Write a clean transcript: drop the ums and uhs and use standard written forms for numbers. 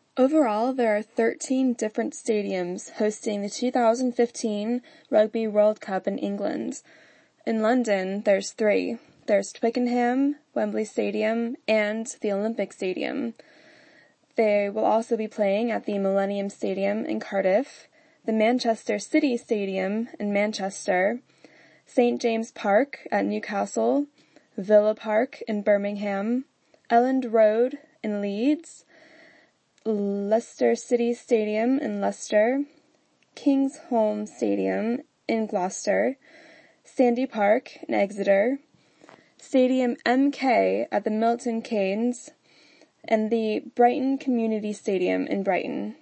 Overall, there are 13 different stadiums hosting the 2015 Rugby World Cup in England. In London, there's 3. There's Twickenham, Wembley Stadium, and the Olympic Stadium. They will also be playing at the Millennium Stadium in Cardiff, the Manchester City Stadium in Manchester, St. James Park at Newcastle, Villa Park in Birmingham, Elland Road in Leeds, Leicester City Stadium in Leicester, Kingsholm Stadium in Gloucester, Sandy Park in Exeter, Stadium MK at the Milton Keynes, and the Brighton Community Stadium in Brighton.